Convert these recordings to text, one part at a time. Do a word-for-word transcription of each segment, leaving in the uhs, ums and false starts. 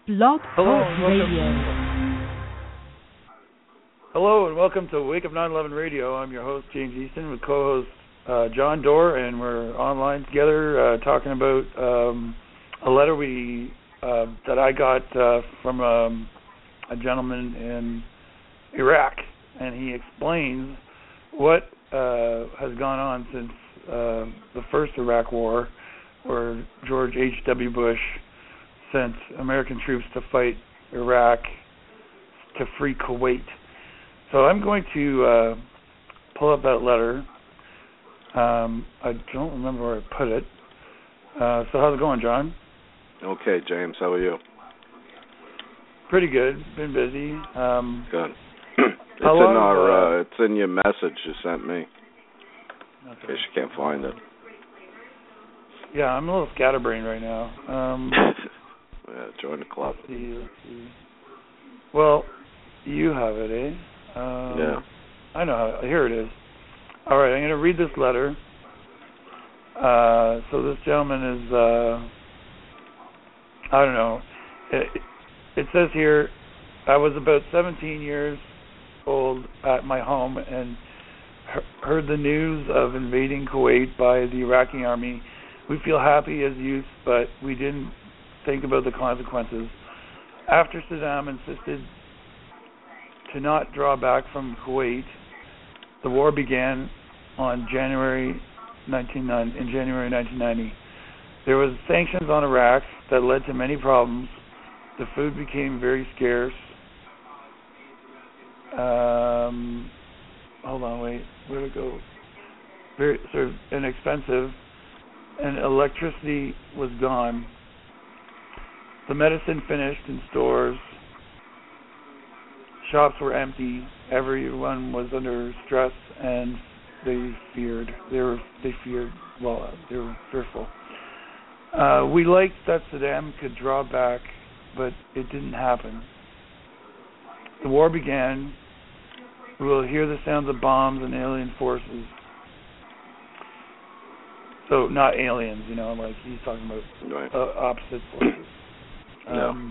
Blog Hello Talk and welcome. Radio. Hello and welcome to Wake Up nine eleven Radio. I'm your host James Easton with co-host uh, John Doerr, and we're online together uh, talking about um, a letter we uh, that I got uh, from um, a gentleman in Iraq, and he explains what uh, has gone on since uh, the first Iraq War, where George H W. Bush sent American troops to fight Iraq to free Kuwait. So I'm going to uh, pull up that letter. Um, I don't remember where I put it. Uh, so how's it going, John? Okay, James. How are you? Pretty good. Been busy. Um, Good. It's in long, our. uh, Uh, it's in your message you sent me. okay. In case you can't find it. Yeah, I'm a little scatterbrained right now. Um, Yeah, join the club. let's see, let's see. Well, you have it, eh? Um, Yeah. I know. How, here it is. All right, I'm going to read this letter. Uh, so this gentleman is, uh, I don't know. It, it says here, I was about seventeen years old at my home and he- heard the news of invading Kuwait by the Iraqi army. We feel happy as youth, but we didn't think about the consequences. After Saddam insisted to not draw back from Kuwait, the war began on January nineteen ninety, in January nineteen ninety. There was sanctions on Iraq that led to many problems. The food became very scarce. Um, hold on, wait, where'd it go? Very sort of inexpensive, and electricity was gone. The medicine finished in stores. Shops were empty. Everyone was under stress, and they feared. They were. They feared. Well, they were fearful. Uh, we liked that Saddam could draw back, but it didn't happen. The war began. We will hear the sounds of bombs and alien forces. So not aliens, you know, like he's talking about Right. uh, opposite forces. Yeah. Um,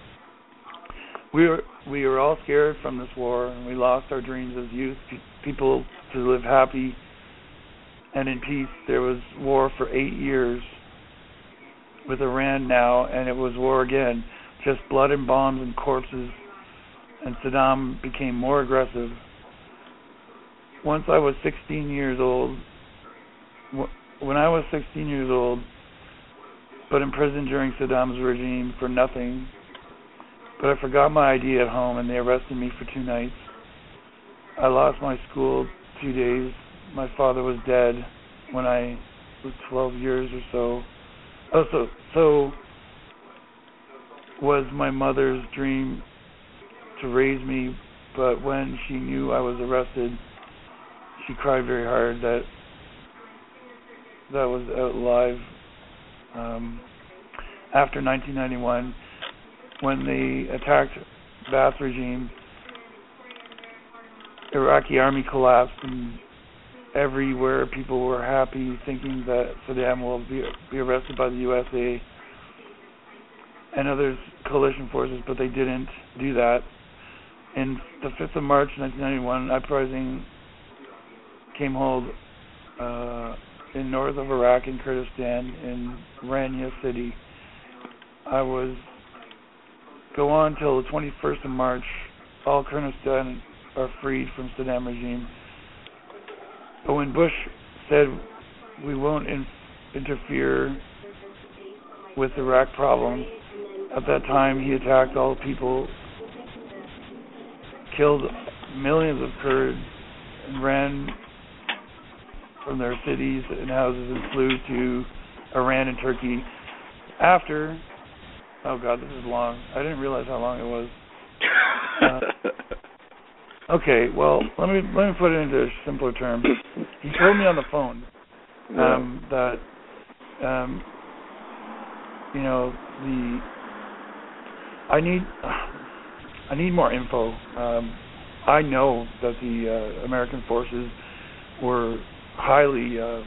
we were we were all scared from this war, and we lost our dreams as youth, pe- people to live happy and in peace. There was war for eight years with Iran now, and it was war again, just blood and bombs and corpses, and Saddam became more aggressive. Once I was sixteen years old, wh- when I was sixteen years old, but imprisoned during Saddam's regime for nothing. But I forgot my I D at home, and they arrested me for two nights. I lost my school two days. My father was dead when I was twelve years or so. Oh, so so was my mother's dream to raise me, but when she knew I was arrested, she cried very hard that that was out live. Um, after nineteen ninety-one, when they attacked Ba'ath regime, Iraqi army collapsed, and everywhere people were happy, thinking that Saddam will be, be arrested by the U S A and other coalition forces, but they didn't do that. And the fifth of March nineteen ninety-one, uprising came hold uh, in north of Iraq in Kurdistan in Rania city. I was go on till the twenty-first of March. All Kurdistan are freed from Saddam regime. But when Bush said we won't in- interfere with Iraq problems, at that time he attacked all people, killed millions of Kurds, and ran from their cities and houses and flew to Iran and Turkey. After, oh God, this is long. I didn't realize how long it was. Uh, okay, well, let me let me put it into simpler terms. He told me on the phone um, yeah. that um, you know the I need uh, I need more info. Um, I know that the uh, American forces were highly uh,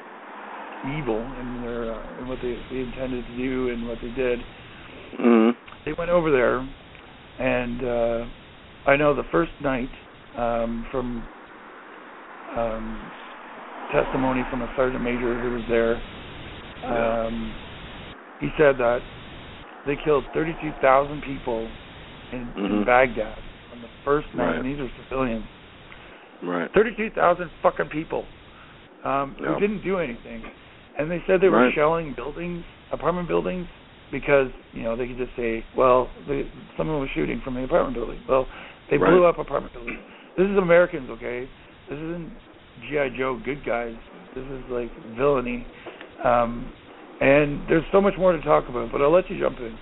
evil in their uh, in what they, they intended to do and what they did. Mm-hmm. they went over there, and uh, I know the first night um, from um, testimony from a sergeant major who was there, um, he said that they killed thirty-two thousand people in, mm-hmm. in Baghdad on the first night, right. and these are civilians. Right. thirty-two thousand fucking people um, yeah. who didn't do anything. And they said they were right. shelling buildings, apartment buildings, because, you know, they could just say, well, they, someone was shooting from the apartment building. Well, they right. blew up apartment buildings. This is Americans, okay? This isn't G I. Joe good guys. This is, like, villainy. Um, and there's so much more to talk about, but I'll let you jump in.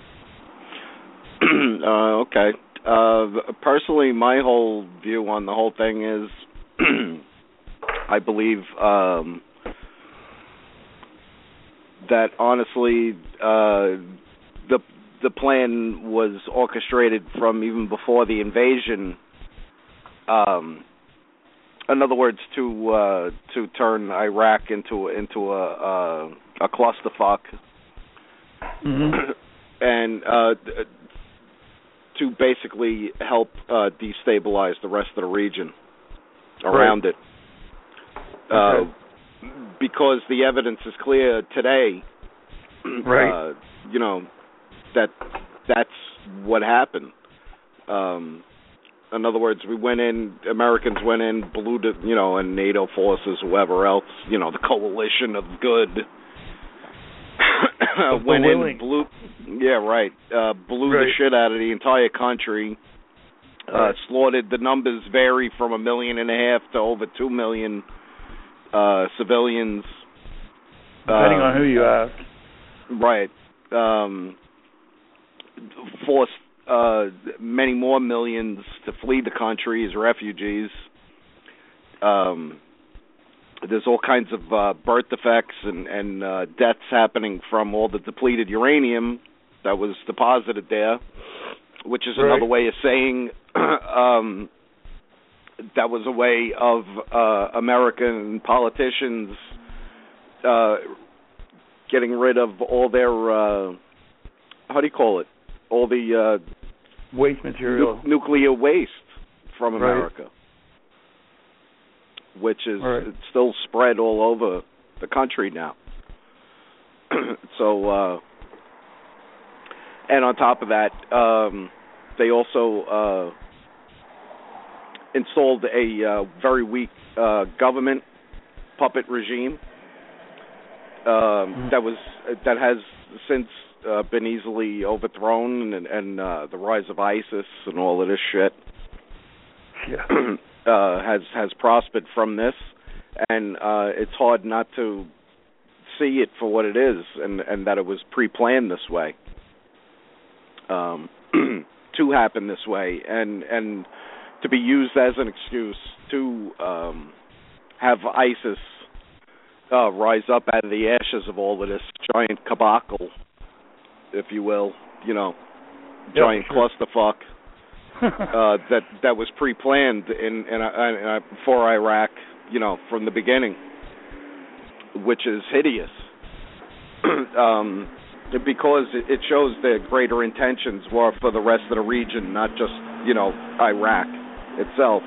uh, okay. Uh, personally, my whole view on the whole thing is I believe um, that, honestly, uh, the the plan was orchestrated from even before the invasion. Um, in other words, to uh, to turn Iraq into into a a, a clusterfuck, mm-hmm. and uh, to basically help uh, destabilize the rest of the region around right. it. Uh, okay. Because the evidence is clear today, right. uh, you know, that that's what happened. Um, in other words, we went in, Americans went in, blew the, you know, and NATO forces, whoever else, you know, the coalition of good, went in and blew, yeah, right, uh, blew right. the shit out of the entire country. Uh, right. slaughtered. The numbers vary from a million and a half to over two million uh, civilians. Depending uh, on who you ask. Right. Um, forced uh, many more millions to flee the country as refugees. Um, there's all kinds of uh, birth defects and, and uh, deaths happening from all the depleted uranium that was deposited there, which is right. another way of saying um, that was a way of uh, American politicians uh, getting rid of all their, uh, how do you call it, all the uh, waste material, nu- nuclear waste from right. America, which is right. it's still spread all over the country now. so, uh, and on top of that, um, they also uh, installed a uh, very weak uh, government puppet regime um, mm. that was that has since uh, been easily overthrown, and, and uh, the rise of ISIS and all of this shit yeah. uh, has has prospered from this, and uh, it's hard not to see it for what it is, and, and that it was pre-planned this way. Um, to happen this way, and and to be used as an excuse to um, have ISIS uh, rise up out of the ashes of all of this giant cabal, if you will, you know, giant yeah, sure. clusterfuck uh, that that was pre-planned in, in, in, in for Iraq, you know, from the beginning, which is hideous. um, Because it shows their greater intentions were for the rest of the region, not just, you know, Iraq itself.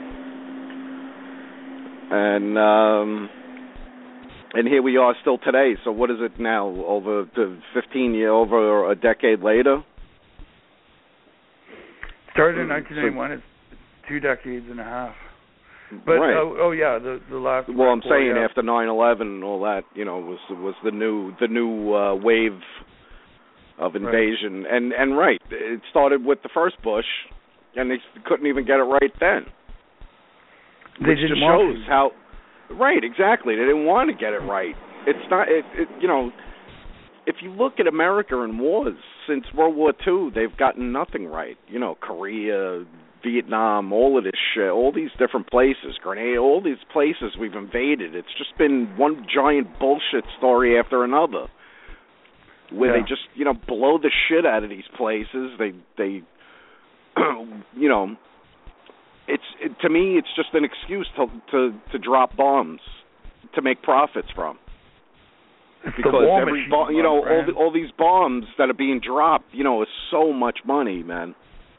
And um, and here we are still today. So what is it now? Over the fifteen year, over a decade later. Started in nineteen ninety-one. It's two decades and a half. But right. oh, oh yeah, the the last. Well, I'm saying yeah. after nine eleven and all that, you know, was was the new the new uh, wave of invasion, right. and and right, it started with the first Bush, and they couldn't even get it right then. They which didn't just want shows to. how. Right, exactly. They didn't want to get it right. It's not. It, it you know, if you look at America and wars since World War Two, they've gotten nothing right. You know, Korea, Vietnam, all of this shit, all these different places, Grenada, all these places we've invaded. It's just been one giant bullshit story after another, where yeah. they just, you know, blow the shit out of these places. They, they, you know, it's it, to me, it's just an excuse to to to drop bombs to make profits from. It's because the war every machine, bomb, you know, all friend. the, all these bombs that are being dropped, you know, is so much money, man.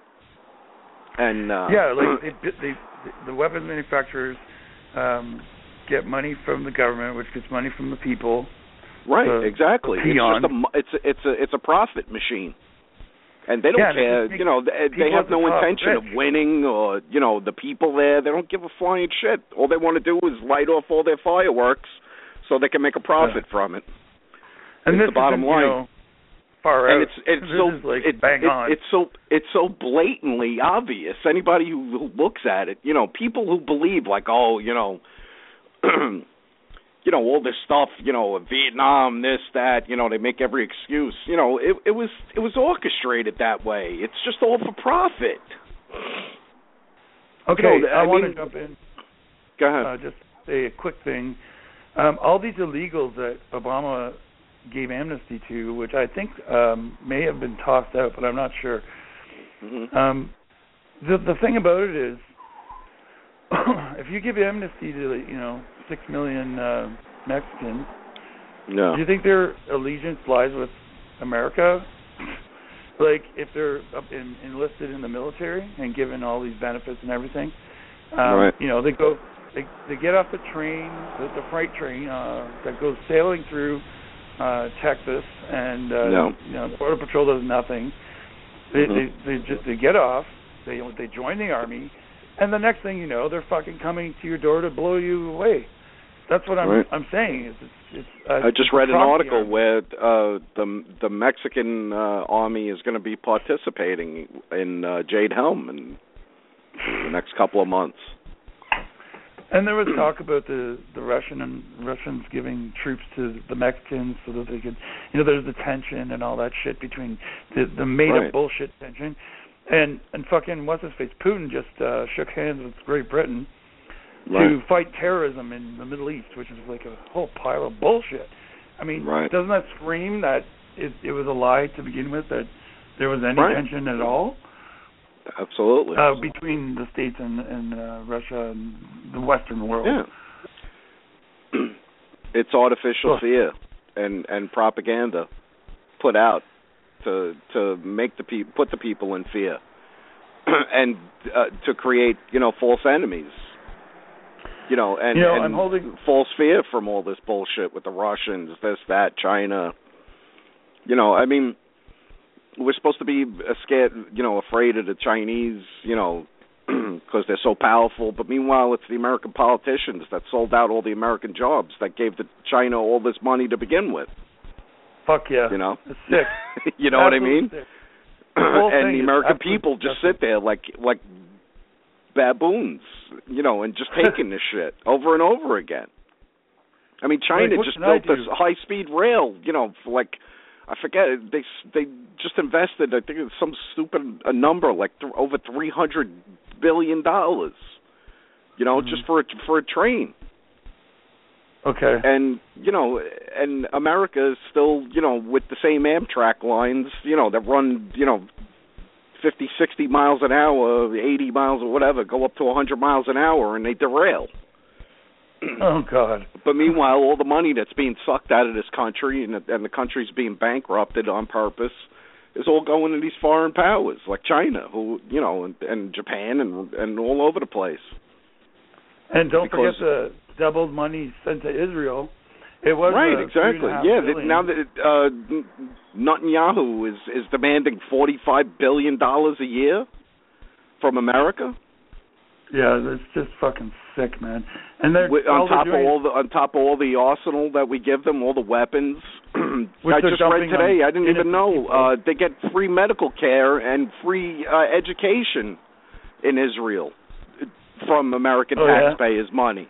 And uh, yeah, like they, they, the weapons manufacturers um, get money from the government, which gets money from the people. Right, the, exactly. The it's just a it's a, it's a it's a profit machine, and they don't yeah, care. They you know, they, they have no intention rich. of winning, or you know, the people there. They don't give a flying shit. All they want to do is light off all their fireworks so they can make a profit yeah. from it. And it's this the bottom is, line. You know, far and out. it's it's this so is like it, bang it, on. it's so it's so blatantly obvious. Anybody who, who looks at it, you know, people who believe like, oh, you know. You know, all this stuff, you know, Vietnam, this, that, you know, they make every excuse. You know, it, it was it was orchestrated that way. It's just all for profit. Okay, you know, I, I want mean, to jump in. Go ahead. Uh, just say a quick thing. Um, all these illegals that Obama gave amnesty to, which I think um, may have been tossed out, but I'm not sure. Mm-hmm. Um, the the thing about it is, if you give amnesty to, you know, six million uh, Mexicans, no. do you think their allegiance lies with America? Like, if they're up in, enlisted in the military and given all these benefits and everything, um, right. you know, they go, they they get off the train, the, the freight train uh, that goes sailing through uh, Texas, and uh, no. you know, the Border Patrol does nothing. They mm-hmm. they they just they get off, they they join the army. And the next thing you know, they're fucking coming to your door to blow you away. That's what I'm right. I'm saying. It's, it's, it's, uh, I just it's read an article army. where uh, the the Mexican uh, army is going to be participating in uh, Jade Helm in the next couple of months. And there was talk about the the Russian and Russians giving troops to the Mexicans so that they could, you know, there's the tension and all that shit between the the made right. up bullshit tension. And and fucking what's his face? Putin just uh, shook hands with Great Britain right. to fight terrorism in the Middle East, which is like a whole pile of bullshit. I mean, right. doesn't that scream that it, it was a lie to begin with, that there was any right. tension at all? Absolutely. Uh, between the States and, and uh, Russia and the Western world. Yeah. It's artificial Ugh. fear and, and propaganda put out to to make the pe- put the people in fear and uh, to create, you know, false enemies. You know, and, you know, and I'm holding false fear from all this bullshit with the Russians, this, that, China. You know, I mean, we're supposed to be scared, you know, afraid of the Chinese, you know, because they're so powerful. But meanwhile, it's the American politicians that sold out all the American jobs that gave the China all this money to begin with. Fuck yeah. You know? It's sick. you know Absolutely what I mean? Sick. And the American absolutely people just disgusting. sit there like like baboons, you know, and just taking this shit over and over again. I mean, China like, just built this high-speed rail, you know, for like, I forget, they they just invested, I think it's some stupid a number, like th- over three hundred billion dollars, you know, mm-hmm. just for a, for a train. Okay. And, you know, and America is still, you know, with the same Amtrak lines, you know, that run, you know, fifty, sixty miles an hour, eighty miles or whatever, go up to one hundred miles an hour, and they derail. Oh, God. But meanwhile, all the money that's being sucked out of this country and, and the country's being bankrupted on purpose is all going to these foreign powers like China, who, you know, and, and Japan and and all over the place. And don't because, forget the doubled money sent to Israel. It was right, uh, exactly. Yeah, that, now that uh, Netanyahu is is demanding forty-five billion dollars a year from America. Yeah, that's just fucking sick, man. And they're With, all on top they're doing, of all the on top of all the arsenal that we give them, all the weapons. Which I just read today. I didn't even know uh, they get free medical care and free uh, education in Israel from American oh, taxpayers' yeah? money.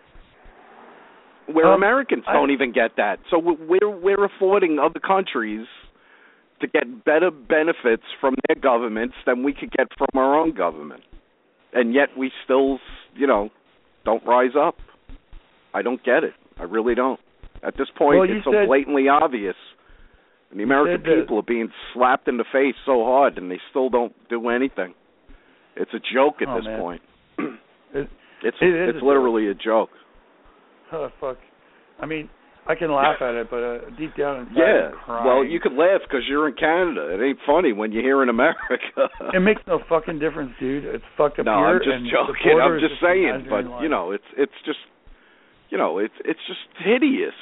Where um, Americans don't I, even get that. So we're we're affording other countries to get better benefits from their governments than we could get from our own government. And yet we still, you know, don't rise up. I don't get it. I really don't. At this point, well, it's so said, blatantly obvious. And the American people are being slapped in the face so hard, and they still don't do anything. It's a joke at oh, this man. point. it, it's it it's literally a joke. Oh, fuck. I mean, I can laugh at it, but uh, deep down inside, yeah. I'm crying. Well, you can laugh because you're in Canada. It ain't funny when you're here in America. It makes no fucking difference, dude. It's fucked up no, here. I'm just and joking. I'm just, just saying, but you know, it's it's just, you know, it's it's just hideous.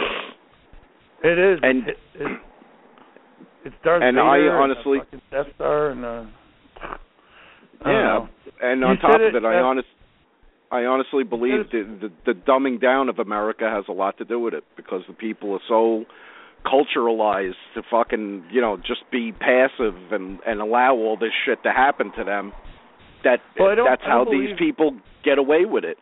It is, and it, it, it's Darth and Vader I honestly, and the fucking Death Star, and uh, yeah, and on you top it, of it, I uh, honest. I honestly believe the, the the dumbing down of America has a lot to do with it because the people are so culturalized to fucking, you know, just be passive and, and allow all this shit to happen to them that well, that's how believe, these people get away with it.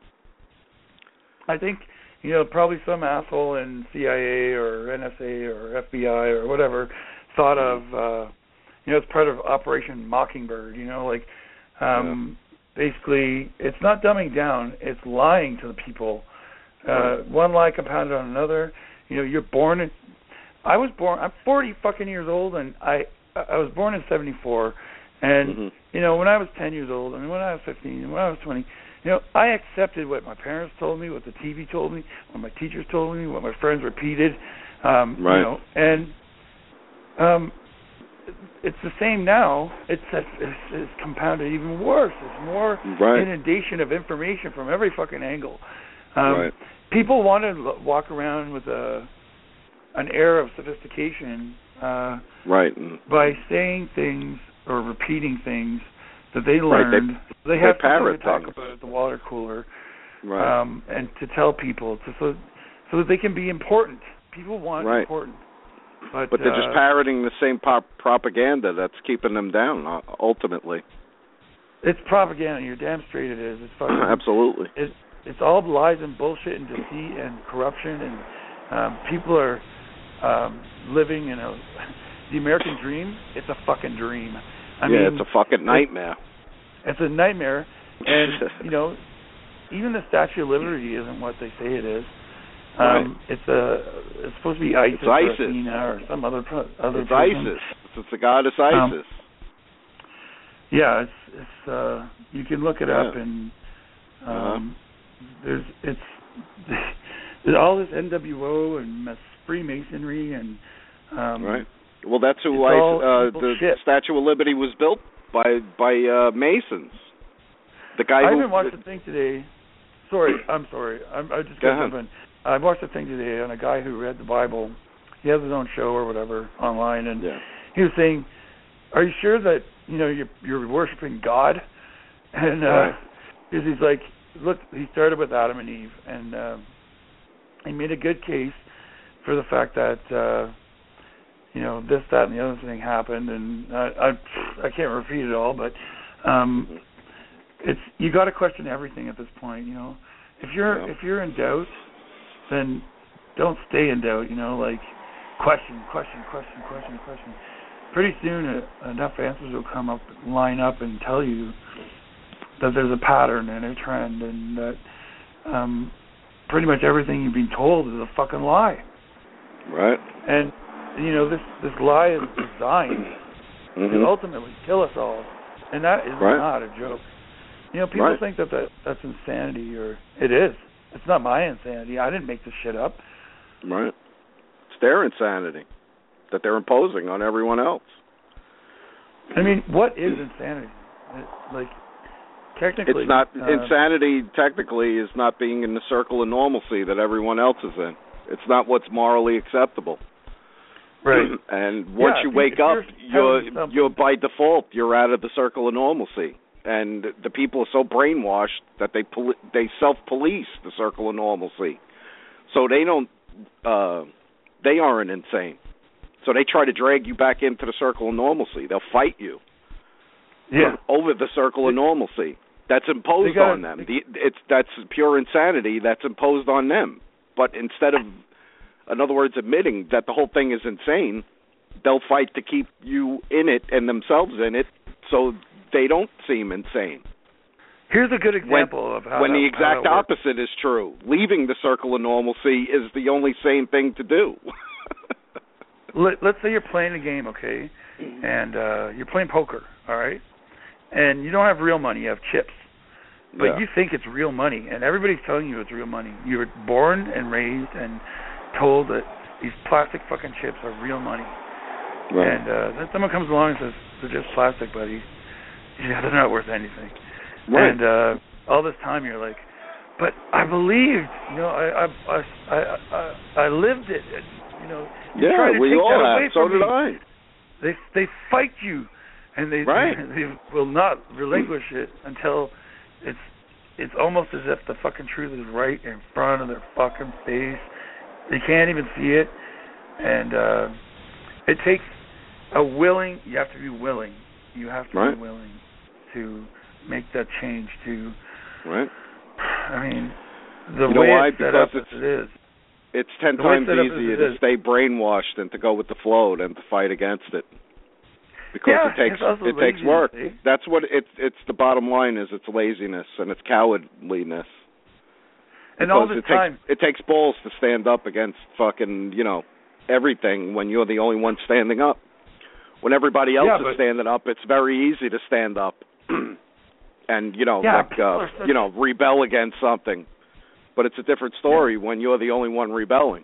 I think, you know, probably some asshole in C I A or N S A or F B I or whatever thought of, uh, you know, it's part of Operation Mockingbird, you know, like, um, yeah. Basically, it's not dumbing down, it's lying to the people. Uh, right. One lie compounded on another. You know, you're born in, I was born, I'm forty fucking years old, and I I was born in seventy-four, and, mm-hmm. you know, when I was ten years old, and when I was fifteen, and when I was twenty, you know, I accepted what my parents told me, what the T V told me, what my teachers told me, what my friends repeated, um, right. you know, and um, it's the same now. It's, it's it's compounded even worse. It's more right. inundation of information from every fucking angle. Um, right. People want to walk around with a an air of sophistication, uh, right, by saying things or repeating things that they learned. Right. They, they have something to talk about at the water cooler, right. um, and to tell people to, so so that they can be important. People want right. important. But, but they're uh, just parroting the same pop propaganda that's keeping them down, ultimately. It's propaganda. You're damn straight it is. It's fucking, absolutely. It's, it's all lies and bullshit and deceit and corruption, and um, people are um, living in a... The American dream, it's a fucking dream. I yeah, mean, it's a fucking nightmare. It's, it's a nightmare, and, you know, even the Statue of Liberty isn't what they say it is. Um, right. It's a. It's supposed to be ISIS, it's ISIS. or Athena or some other other. It's person. ISIS. It's the goddess ISIS. Um, yeah, it's it's. Uh, you can look it yeah. up, and um, uh-huh. there's it's there's all this N W O and Freemasonry and. Um, right. Well, that's who I, uh, the shit. Statue of Liberty was built by by uh, Masons. The guy I who even watched the thing today. Sorry, I'm sorry. I'm, I just got something. I watched a thing today on a guy who read the Bible. He has his own show or whatever online, and yeah. he was saying, "Are you sure that you know you're, you're worshiping God?" And uh, right. he's like, "Look, he started with Adam and Eve, and uh, he made a good case for the fact that uh, you know this, that, and the other thing happened, and I I, I can't repeat it all, but um, it's you got to question everything at this point. You know, if you're yeah. if you're in doubt, then don't stay in doubt, you know, like question, question, question, question, question. Pretty soon uh, enough answers will come up, line up and tell you that there's a pattern and a trend, and that um, pretty much everything you've been told is a fucking lie. Right. And, you know, this, this lie is designed mm-hmm. to ultimately kill us all, and that is right. not a joke. You know, people right. think that, that that's insanity, or it is. It's not my insanity. I didn't make this shit up. Right. It's their insanity that they're imposing on everyone else. I mean, what is insanity? Like, technically... It's not... Uh, insanity, technically, is not being in the circle of normalcy that everyone else is in. It's not what's morally acceptable. Right. And once yeah, you wake you're, up, you're, you're by default, you're out of the circle of normalcy. And the people are so brainwashed that they poli- they self-police the circle of normalcy. So they don't, uh, they aren't insane. So they try to drag you back into the circle of normalcy. They'll fight you yeah. over the circle of normalcy. That's imposed gotta, on them. The, it's that's pure insanity that's imposed on them. But instead of, in other words, admitting that the whole thing is insane, they'll fight to keep you in it and themselves in it, so they don't seem insane. Here's a good example when, of how when that, the exact how opposite is true. Leaving the circle of normalcy is the only sane thing to do. Let, let's say you're playing a game, okay, and uh, you're playing poker, all right, and you don't have real money, you have chips, but yeah. you think it's real money, and everybody's telling you it's real money. You were born and raised and told that these plastic fucking chips are real money. Right. And uh, then someone comes along and says, they're just plastic, buddy. Yeah, they're not worth anything. Right. And uh, all this time you're like, but I believed, you know, I I I I, I, I lived it. You know, you yeah, try to we take all that have. away So from did me. I. They they fight you, and they right. they will not relinquish it until it's it's almost as if the fucking truth is right in front of their fucking face. They can't even see it, and uh, it takes a willing. You have to be willing. You have to right. be willing to make that change. To right. I mean, the you know way why? it's set because up it's, as it is. It's ten the times easier to is. stay brainwashed than to go with the flow than to fight against it. Because yeah, it takes it's it takes work. Eh? That's what it's it's the bottom line is it's laziness and it's cowardliness. And all the it time takes, it takes balls to stand up against fucking, you know, everything when you're the only one standing up. When everybody else yeah, is but, standing up, it's very easy to stand up and, you know, yeah, like uh, you know, rebel against something. But it's a different story yeah. when you're the only one rebelling.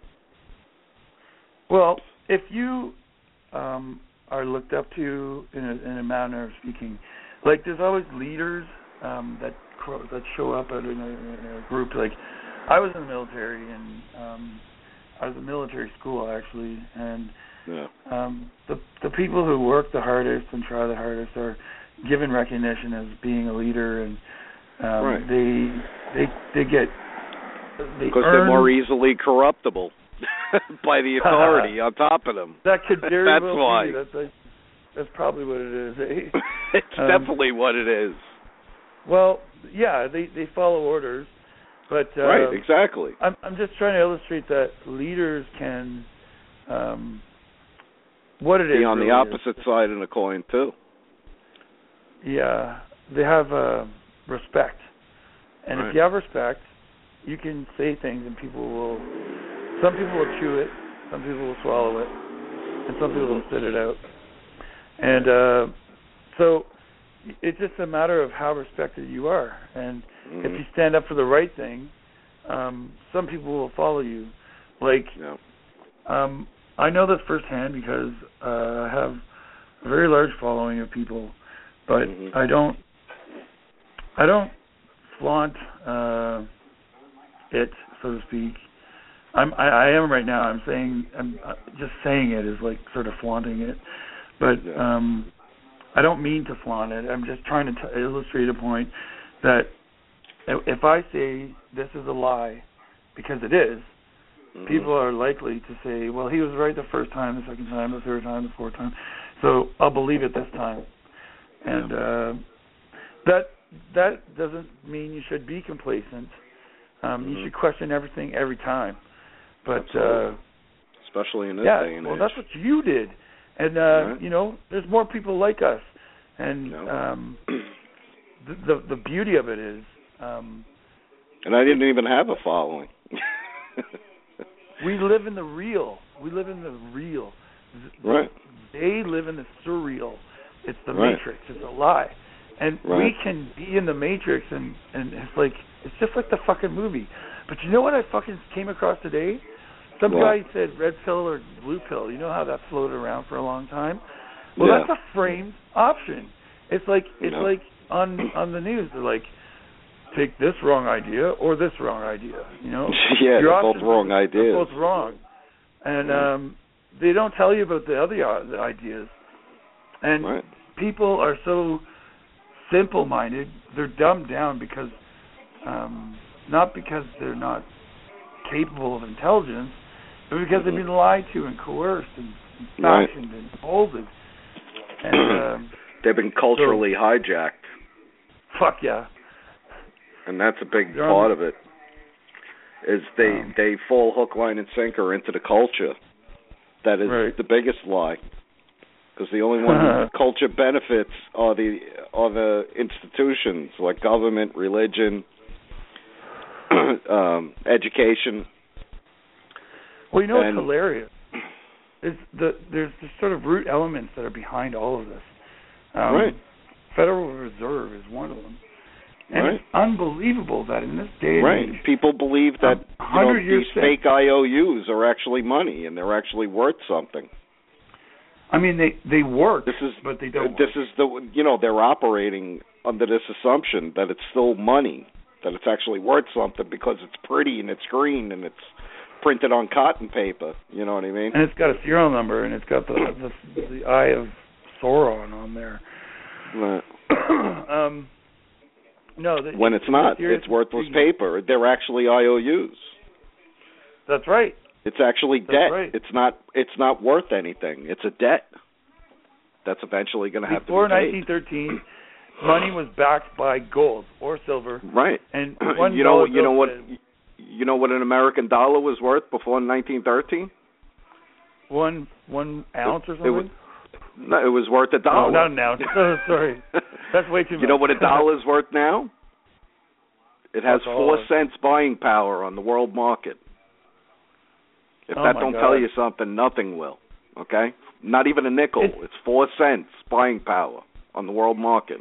Well, if you um, are looked up to in a, in a manner of speaking, like there's always leaders um, that that show up in a, in a group. Like I was in the military, and um, I was in military school actually, and yeah. um, the the people who work the hardest and try the hardest are given recognition as being a leader, and um, right. they they they get. They because earn, they're more easily corruptible by the authority on top of them. That could very that's well why. be. That's, that's probably what it is. Eh? It's um, definitely what it is. Well, yeah, they, they follow orders, but uh, right, exactly. I'm I'm just trying to illustrate that leaders can, um, what it be is. on really the opposite is, side of the coin too. Yeah, they have uh, respect, and right. if you have respect, you can say things and people will, some people will chew it, some people will swallow it, and some people will spit it out. And uh, so it's just a matter of how respected you are. And mm-hmm. if you stand up for the right thing, um, some people will follow you. Like, yeah. um, I know this firsthand because uh, I have a very large following of people, but mm-hmm. I don't, I don't flaunt uh, it, so to speak. I'm, I, I am right now. I'm saying, I'm uh, just saying it is like sort of flaunting it, but yeah. um, I don't mean to flaunt it. I'm just trying to t- illustrate a point that if I say this is a lie, because it is, mm-hmm. people are likely to say, well, he was right the first time, the second time, the third time, the fourth time, so I'll believe it this time. And uh, that that doesn't mean you should be complacent. Um, mm-hmm. You should question everything every time. But uh, especially in this yeah, day and well, age. that's what you did. And uh, right. you know, there's more people like us. And no. um, the, the the beauty of it is. Um, and I didn't even have a following. We live in the real. We live in the real. Right. They live in the surreal. It's the right. Matrix. It's a lie. And right. we can be in the Matrix, and, and it's like it's just like the fucking movie. But you know what I fucking came across today? Some what? guy said red pill or blue pill. You know how that floated around for a long time? Well, yeah. that's a framed option. It's like it's no. like on on the news. They're like, take this wrong idea or this wrong idea. You know? yeah, Your they're both wrong are, ideas. They're both wrong, and right. um, they don't tell you about the other the ideas. And right. people are so simple-minded. They're dumbed down because, um, not because they're not capable of intelligence, but because mm-hmm. they've been lied to and coerced and, and fashioned right. and molded. And um, they've been culturally so, hijacked. Fuck yeah. And that's a big they're part on, of it. Is they um, they fall hook, line, and sinker into the culture. That is right. the biggest lie. Because the only one culture benefits are the are the institutions like government, religion, um, education. Well, you know and, what's hilarious? Is the there's the sort of root elements that are behind all of this. Um, right. Federal Reserve is one of them. And right. it's unbelievable that in this day and right. age, people believe that um, you know, years these fake I O Us are actually money and they're actually worth something. I mean, they they work, this is, but they don't. This work. is the you know they're operating under this assumption that it's still money, that it's actually worth something because it's pretty and it's green and it's printed on cotton paper. You know what I mean? And it's got a serial number and it's got the the, the Eye of Sauron on there. Right. um, no, the, when it's not, it's worthless paper. They're actually I O Us. That's right. It's actually That's debt. Right. It's not. It's not worth anything. It's a debt that's eventually going to have to be paid. Before nineteen thirteen, money was backed by gold or silver. Right. And one you know. You know what? Said, you know what an American dollar was worth before nineteen thirteen? One one ounce or something. It was, no, it was worth a dollar. No, not an ounce. Oh, sorry, that's way too much. You know what a dollar is worth now? It has That's four all. cents buying power on the world market. If oh that my don't God. tell you something, nothing will. Okay? Not even a nickel. It's, it's four cents buying power on the world market.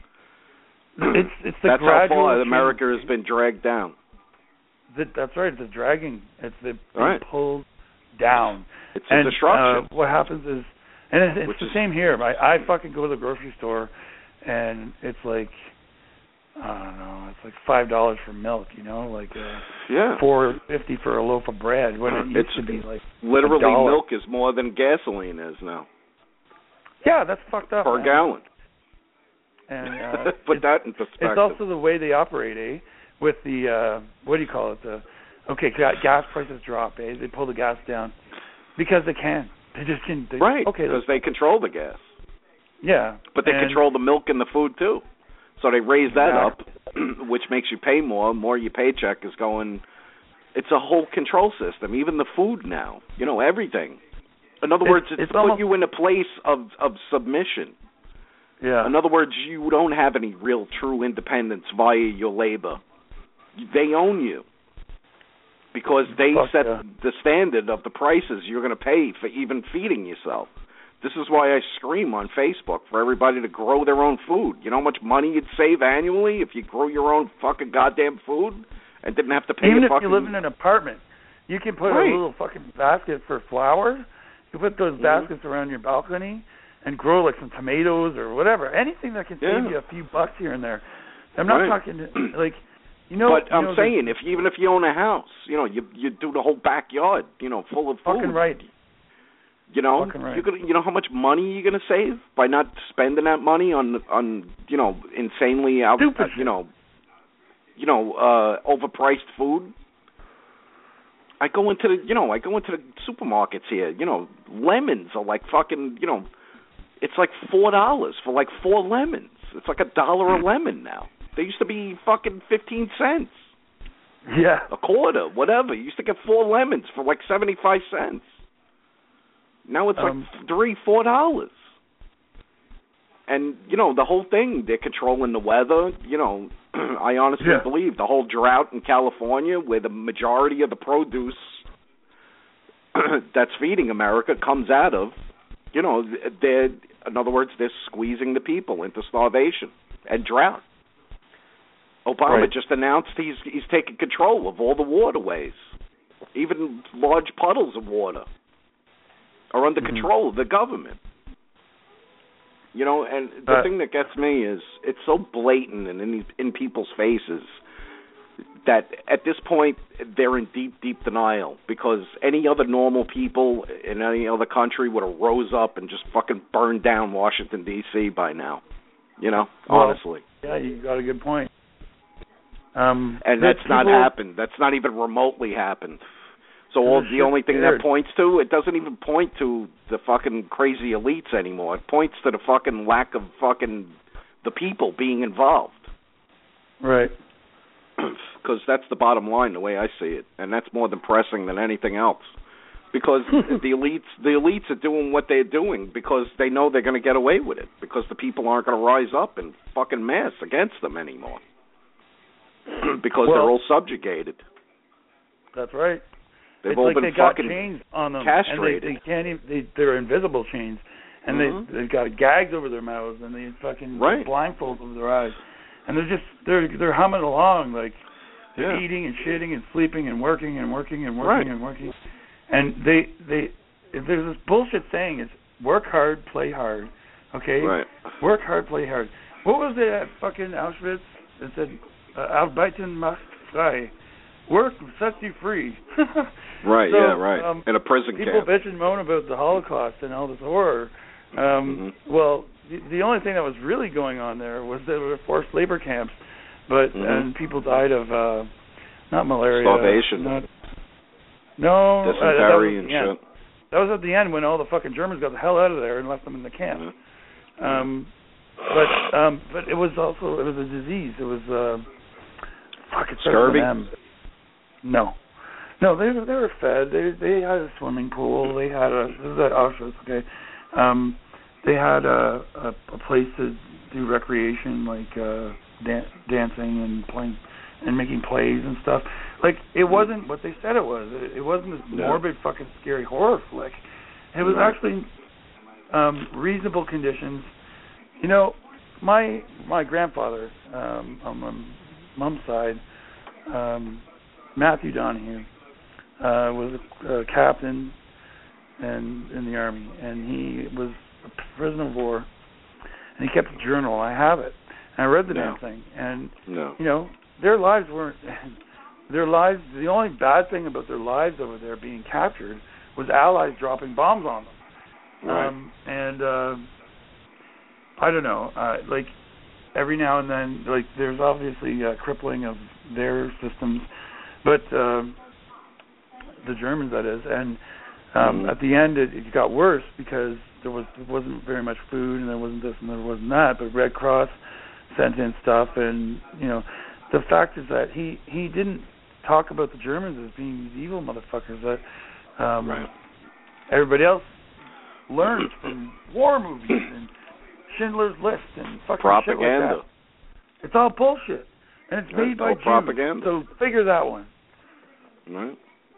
It's it's the That's how gradual far change. America has been dragged down. The, that's right. It's the dragging. It's the Right. pulled down. It's and, a destruction. Uh, what happens is, and it, it's Which the is, same here. I, I fucking go to the grocery store, and it's like, I don't know, it's like five dollars for milk. You know, like uh, yeah, four fifty for a loaf of bread. When it used it's to be like literally a dollar. milk is more than gasoline is now. Yeah, that's fucked up. Per man. gallon. And uh, put that in perspective. It's also the way they operate, eh? With the uh, what do you call it? The okay, gas prices drop, eh? They pull the gas down because they can. They just can. They, right. Okay. Because they control the gas. Yeah. But they and, control the milk and the food too. So they raise that exactly. up, which makes you pay more. More your paycheck is going. It's a whole control system. Even the food now. You know, everything. In other it's, words, it's, it's to almost, put you in a place of of submission. Yeah. In other words, you don't have any real true independence via your labor. They own you because they Fuck set yeah. the standard of the prices you're going to pay for even feeding yourself. This is why I scream on Facebook for everybody to grow their own food. You know how much money you'd save annually if you grow your own fucking goddamn food and didn't have to pay Even a if fucking... you live in an apartment, you can put right. a little fucking basket for flour. You put those mm-hmm. baskets around your balcony and grow like some tomatoes or whatever. Anything that can save yeah. you a few bucks here and there. I'm not right. talking like, you know. But you I'm know, saying, if even if you own a house, you know, you you do the whole backyard, you know, full of food. Fucking right. You know, fucking right. you're gonna, you know how much money you're gonna save by not spending that money on on you know insanely out, Stupid uh, you know, you know, uh, overpriced food. I go into the, you know, I go into the supermarkets here. You know, lemons are like fucking, you know. It's like four dollars for like four lemons. It's like a dollar a lemon now. They used to be fucking fifteen cents. Yeah. A quarter, whatever. You used to get four lemons for like seventy-five cents. Now it's Um, like three, four dollars. And, you know, the whole thing, they're controlling the weather. You know, I honestly yeah. believe the whole drought in California, where the majority of the produce that's feeding America comes out of, you know, they're, in other words, they're squeezing the people into starvation and drought. Obama right. just announced he's he's taking control of all the waterways. Even large puddles of water are under mm-hmm. control of the government. You know, and the uh, thing that gets me is it's so blatant and in, in people's faces that at this point they're in deep, deep denial, because any other normal people in any other country would have rose up and just fucking burned down Washington, D C by now. You know, well, honestly. Yeah, you got a good point. Um, and that's people, not happened. That's not even remotely happened. So all the only thing scared. that points to, it doesn't even point to the fucking crazy elites anymore. It points to the fucking lack of fucking the people being involved. Right. Because that's the bottom line, the way I see it, and that's more than pressing than anything else. Because the elites, the elites are doing what they're doing because they know they're going to get away with it. Because the people aren't going to rise up in fucking mass against them anymore. Because well, they're all subjugated. That's right. They've it's all like been they got fucking chains on them, castrated. and they, they can't even. They, they're invisible chains, and mm-hmm. they they've got gags over their mouths, and they fucking right. blindfolds over their eyes. and they're just they're they're humming along like they're yeah. eating and shitting and sleeping and working and working and working right. and working, and they they if there's this bullshit saying it's work hard, play hard, okay? Right. Work hard, play hard. What was it at fucking Auschwitz? It said uh, Arbeiten macht frei. Work sets you free. Right, so, yeah, right. Um, in a prison people camp. People bitch and moan about the Holocaust and all this horror. Um, mm-hmm. Well, the, the only thing that was really going on there was there were forced labor camps, but mm-hmm. and people died of uh, not malaria, starvation, not, no, dysentery uh, and yeah. shit. That was at the end when all the fucking Germans got the hell out of there and left them in the camp. Mm-hmm. Um, but um, but it was also it was a disease. It was uh, fuck it scurvy. No, no, they they were fed. They they had a swimming pool. They had a this is at Auschwitz, okay. Um, they had a, a a place to do recreation like uh, dan- dancing and playing and making plays and stuff. Like it wasn't what they said it was. It, it wasn't this no. morbid fucking scary horror flick. It was right. actually um, reasonable conditions. You know, my my grandfather um, on my mom's side, um, Matthew Donahue, uh, was a, a captain and in the army, and he was a prisoner of war, and he kept a journal. I have it, and I read the no. damn thing, and no. you know, their lives weren't. Their lives. The only bad thing about their lives over there being captured was Allies dropping bombs on them, right. um, and. Uh, I don't know, uh, like every now and then, like there's obviously a crippling of their systems, but uh, the Germans, that is, and um, mm-hmm. at the end it, it got worse because there was there wasn't very much food and there wasn't this and there wasn't that, but Red Cross sent in stuff, and you know, the fact is that he he didn't talk about the Germans as being these evil motherfuckers that um, right. everybody else learned from war movies and Schindler's List and fucking propaganda. Shit like that. It's all bullshit, and it's made That's by all Jews. propaganda. So figure that one. Right.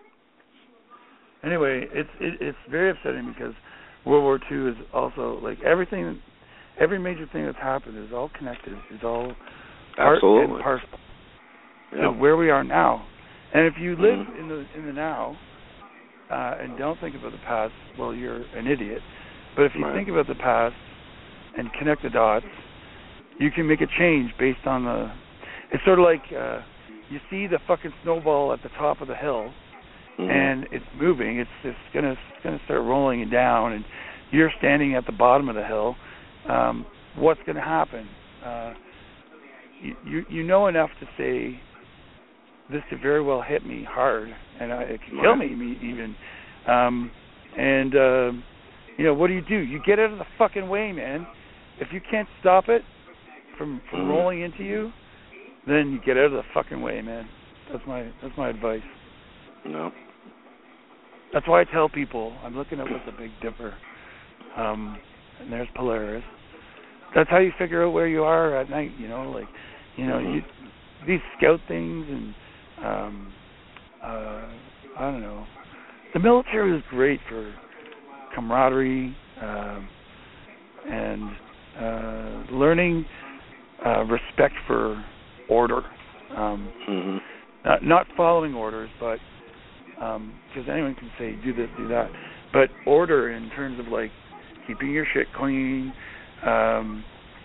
Anyway, it's it, it's very upsetting because World War Two is also like everything, every major thing that's happened is all connected. It's all part absolutely and parcel yep. to where we are now. And if you live mm-hmm. in the in the now uh, and don't think about the past, well, you're an idiot. But if you right. think about the past and connect the dots, you can make a change based on the... It's sort of like uh, you see the fucking snowball at the top of the hill, mm-hmm. and it's moving. It's it's gonna it's gonna start rolling down, and you're standing at the bottom of the hill. Um, what's gonna happen? Uh, you, you you know enough to say this could very well hit me hard, and I, it could right. kill me, me even. Um, and uh, you know, what do you do? You get out of the fucking way, man. If you can't stop it from, from mm. rolling into you, then you get out of the fucking way, man. That's my that's my advice. No. That's why I tell people I'm looking up at the Big Dipper, um, and there's Polaris. That's how you figure out where you are at night. You know, like you know mm-hmm. you, these scout things and um, uh, I don't know. The military is great for camaraderie um, and uh, learning uh, respect for order, um, mm-hmm. not, not following orders, but because um, anyone can say do this, do that, but order in terms of like keeping your shit clean, um,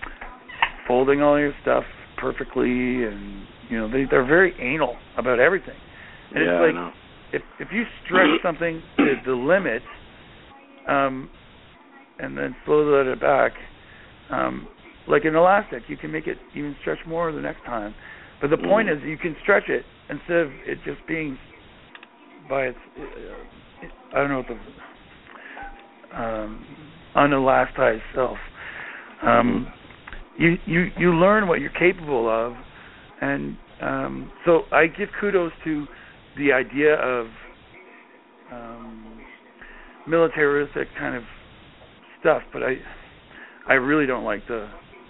folding all your stuff perfectly, and you know they they're very anal about everything. And yeah, it's like I know. if if you stretch something to the limit, um, and then slowly let it back, um, like an elastic, you can make it even stretch more the next time. But the point mm. is, you can stretch it instead of it just being by its, uh, I don't know what the um, unelasticized self. Um, mm. You you you learn what you're capable of, and um, so I give kudos to the idea of um, militaristic kind of stuff, but I I really don't like the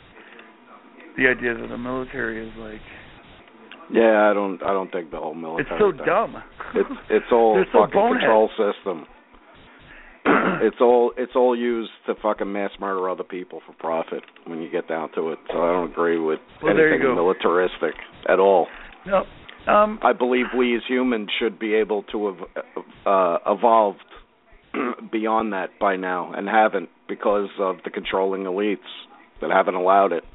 the idea that the military is like. Yeah, I don't I don't think the whole military. It's so thing. dumb. It's it's all They're so fucking bonehead. control system. it's all it's all used to fucking mass murder other people for profit when you get down to it. So I don't agree with well, anything militaristic at all. No, um, I believe we as humans should be able to have uh, evolved beyond that by now, and haven't, because of the controlling elites that haven't allowed it.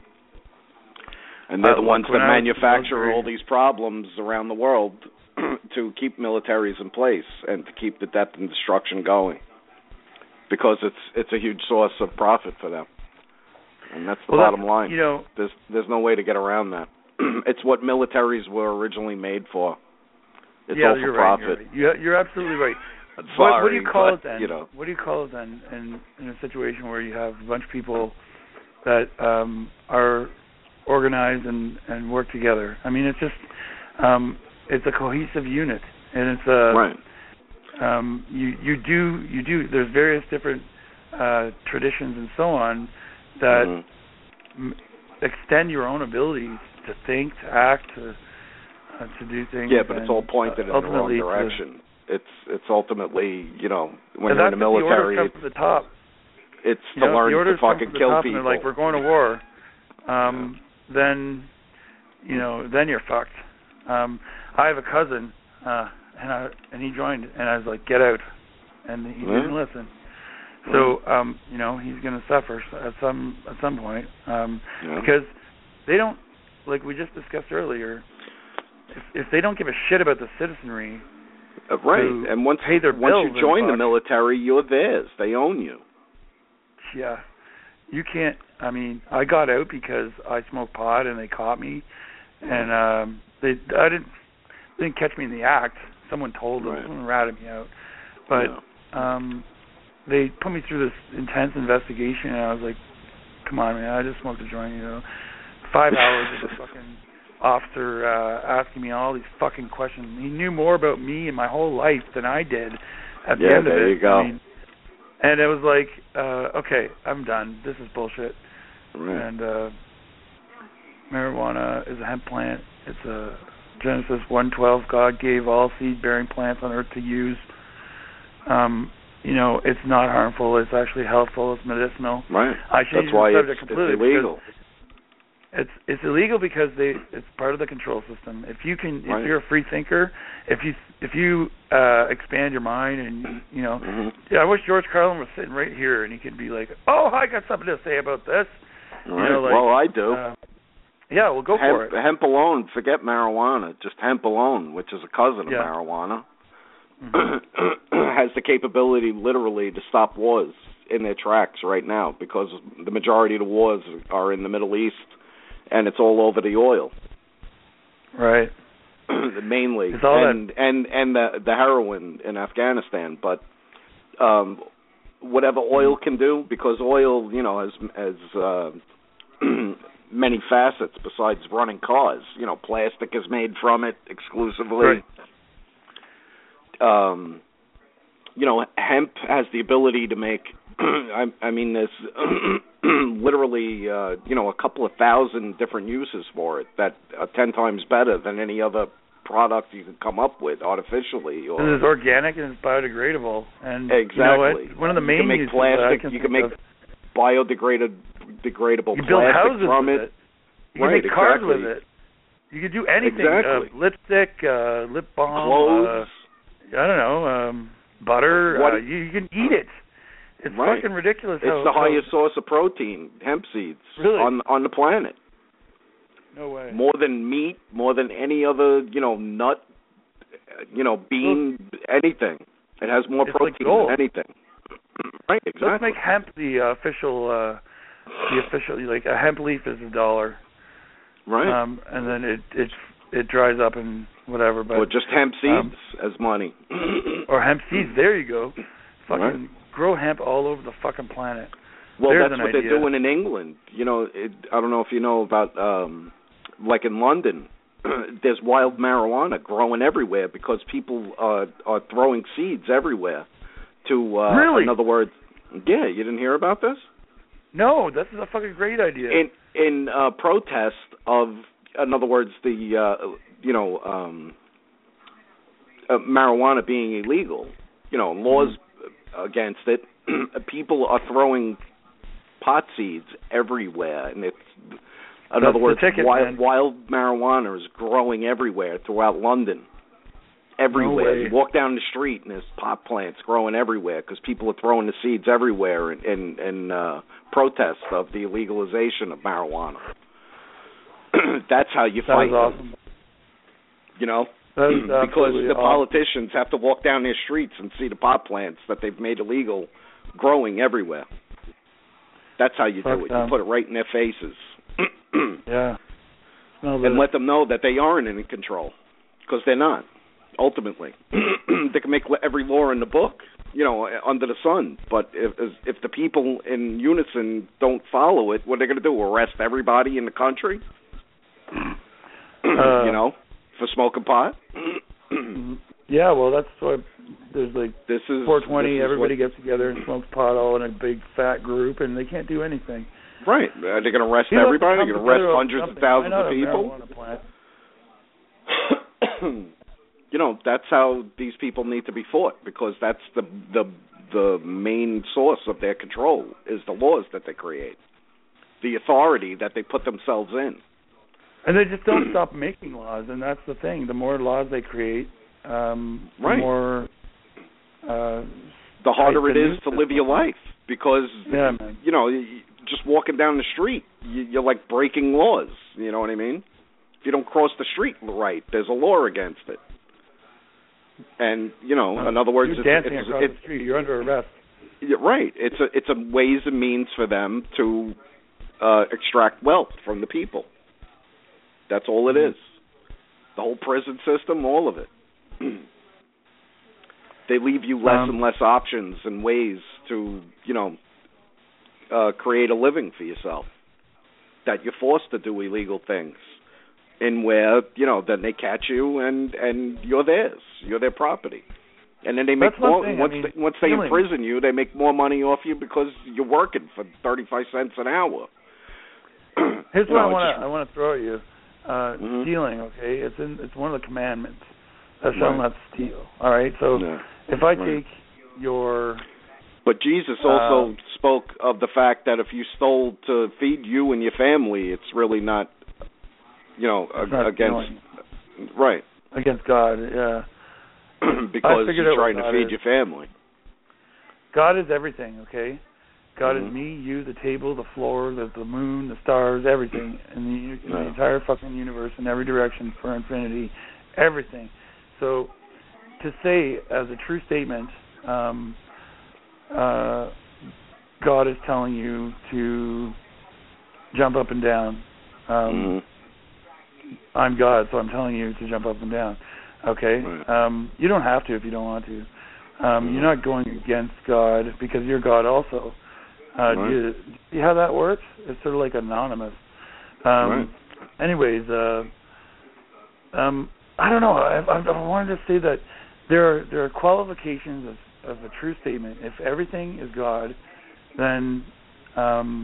And they're uh, the ones that manufacture all these problems around the world to keep militaries in place and to keep the death and destruction going, because it's it's a huge source of profit for them, and that's the well, bottom that's, line. You know, there's there's no way to get around that. It's what militaries were originally made for. It's yeah, all for you're profit. Right, you're, right. You're, you're absolutely right. Sorry, what, what do you call but, it then? You know. What do you call it then in, in a situation where you have a bunch of people that um, are organized and, and work together? I mean, it's just um, it's a cohesive unit, and it's a right. Um, you you do you do. There's various different uh, traditions and so on that mm-hmm. m- extend your own abilities to think, to act, to uh, to do things. Yeah, but and, it's all pointed uh, in the wrong direction. To, it's it's ultimately, you know, when you're in the military, the orders come from the top. It's you to know, learn the orders to fucking come from the kill top people. And they're like, we're going to war. Um, yeah. Then, you know, then you're fucked. Um, I have a cousin, uh, and I and he joined, and I was like, get out, and he yeah. didn't listen. So, um, you know, he's going to suffer at some at some point um, yeah. because they don't, like we just discussed earlier, if, if they don't give a shit about the citizenry, uh, right, and once pay their once bills you join the fuck, military, you're theirs. They own you. Yeah, you can't. I mean, I got out because I smoked pot and they caught me, and um, they I didn't they didn't catch me in the act. Someone told them, right. someone ratted me out, but yeah. um, they put me through this intense investigation, and I was like, come on, man, I just smoked a joint, you know. Five hours of the fucking officer uh, asking me all these fucking questions. He knew more about me and my whole life than I did at the yeah, end of it. there you go. I mean, and it was like, uh, okay, I'm done. This is bullshit. Right. And uh, marijuana is a hemp plant. It's a Genesis one twelve. God gave all seed-bearing plants on earth to use. Um, you know, it's not harmful. It's actually healthful. It's medicinal. Right. I That's why it's, it's illegal. It's it's illegal because they it's part of the control system. If you can, right. if you're a free thinker, if you if you uh, expand your mind and you know, mm-hmm. yeah, I wish George Carlin was sitting right here and he could be like, oh, I got something to say about this. Right. You know, like, well, I do. Uh, yeah, well, go hemp, for it. Hemp alone, forget marijuana. Just hemp alone, which is a cousin yeah. of marijuana, mm-hmm. has the capability, literally, to stop wars in their tracks right now, because the majority of the wars are in the Middle East, and it's all over the oil. Right. Mainly, it's all and that... and and the the heroin in Afghanistan, but um, whatever oil can do, because oil, you know, has has uh, many facets besides running cars. You know, plastic is made from it exclusively. Right. Um, you know, hemp has the ability to make. I, I mean, there's literally, uh, you know, a couple of thousand different uses for it that are ten times better than any other product you can come up with artificially. Or and it's organic and it's biodegradable. And exactly. You know what? One of the main you can make uses plastic. can you can make of, biodegradable degradable you build plastic houses from with it. it. You right, can make cars exactly. with it. You can do anything. Exactly. Uh, lipstick, uh, lip balm, clothes. Uh, I don't know, um, butter. What, uh, you, you can eat it. It's right. fucking ridiculous. It's how, the how, highest source of protein, hemp seeds, really? on on the planet. No way. More than meat, more than any other, you know, nut, you know, bean, well, anything. It has more it's protein like than anything. Right, exactly. Let's make hemp the uh, official, uh, the official, like a hemp leaf is a dollar. Right. Um, and then it it it dries up and whatever. But or just hemp seeds um, as money. Or hemp seeds. There you go. Fucking right. grow hemp all over the fucking planet. Well, There's that's an what idea. they're doing in England. You know, it, I don't know if you know about, um, like in London, there's wild marijuana growing everywhere because people uh, are throwing seeds everywhere. To uh, really? In other words, yeah, you didn't hear about this? No, this is a fucking great idea. In in uh, protest of, in other words, the uh, you know um, uh, marijuana being illegal, you know, laws mm-hmm. against it, people are throwing pot seeds everywhere, and it's, in That's other words, ticket, wild, wild marijuana is growing everywhere throughout London. Everywhere. No You walk down the street, and there's pot plants growing everywhere because people are throwing the seeds everywhere in, in, in uh, protest of the legalization of marijuana. That's how you that fight is awesome. them. You know? That is because the awesome. politicians have to walk down their streets and see the pot plants that they've made illegal growing everywhere. That's how you Fuck do it. them. You put it right in their faces. Yeah. No, and let them know that they aren't in control, because they're not, ultimately. They can make every law in the book, you know, under the sun, but if if the people in unison don't follow it, what are they going to do, arrest everybody in the country? Uh, you know, for smoking pot? Yeah, well, that's what, there's like this is, four twenty, this is everybody what, gets together and smokes pot all in a big fat group, and they can't do anything. Right. Are they going to arrest People everybody? They're going to arrest hundreds of thousands of people? You know, that's how these people need to be fought, because that's the the the main source of their control is the laws that they create, the authority that they put themselves in. And they just don't stop making laws, and that's the thing. The more laws they create, um, right. the more uh, the harder it is to live your life, because yeah, man. you know, just walking down the street, you're like breaking laws. You know what I mean? If you don't cross the street right, there's a law against it. And you know, uh, in other words, you're it's, dancing it's, across it's, the street. You're under arrest. Right. It's a it's a ways and means for them to uh, extract wealth from the people. That's all it is. The whole prison system, all of it. They leave you less um, and less options and ways to, you know, uh, create a living for yourself. That you're forced to do illegal things. And where, you know, then they catch you and, and you're theirs. You're their property. And then they make That's more, thing. once I mean, they, once they stealing. imprison you, they make more money off you because you're working for thirty-five cents an hour. Here's you what know, I want just, to I want to throw at you. Uh, mm-hmm. Stealing, okay? It's in it's one of the commandments. Thou shalt right. not steal. All right. So no. if I right. take your But Jesus also uh, spoke of the fact that if you stole to feed you and your family, it's really not, you know, ag- not against stealing. right against God. Yeah. because you're trying to feed is. your family. God is everything, okay? God mm-hmm. is me, you, the table, the floor, the, the moon, the stars, everything in the, in no. the entire fucking universe, in every direction for infinity, everything. So to say as a true statement, um, uh, God is telling you to jump up and down. Um, mm-hmm. I'm God, so I'm telling you to jump up and down. Okay? Right. Um, you don't have to if you don't want to. Um, mm-hmm. You're not going against God because you're God also. Uh, right. do you see how that works? It's sort of like anonymous. Um, right. Anyways, uh, um, I don't know. I, I, I wanted to say that there are there are qualifications of, of a true statement. If everything is God, then um,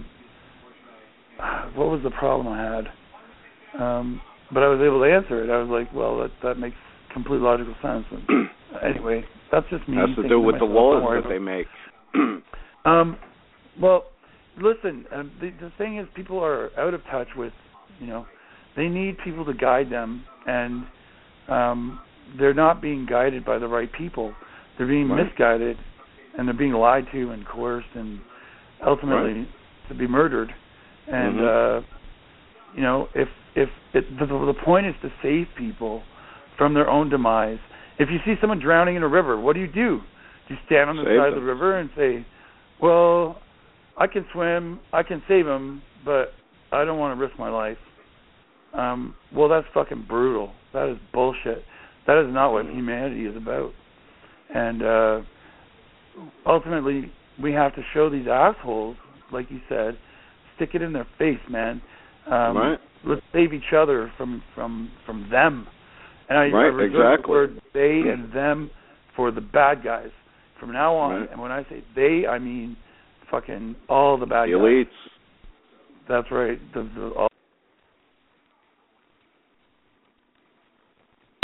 what was the problem I had? Um, but I was able to answer it. I was like, well, that that makes complete logical sense. And anyway, that's just me. Has to do with the laws that they make. um, well, listen. Uh, the, the thing is, people are out of touch with, you know, they need people to guide them, and um, they're not being guided by the right people. They're being right. misguided, and they're being lied to and coerced, and ultimately right. to be murdered. And mm-hmm. uh, you know, if if it, the, the point is to save people from their own demise. If you see someone drowning in a river, what do you do? Do you stand on the save side them. of the river and say, well, I can swim, I can save him, but I don't want to risk my life? Um, well, that's fucking brutal. That is bullshit. That is not what humanity is about. And uh, ultimately, we have to show these assholes, like you said, stick it in their face, man. Um, right. Let's save each other from, from, from them. And I, right, I reserve exactly. the word they and them for the bad guys from now on. Right. And when I say they, I mean fucking all the bad the guys. elites. That's right. The, the, all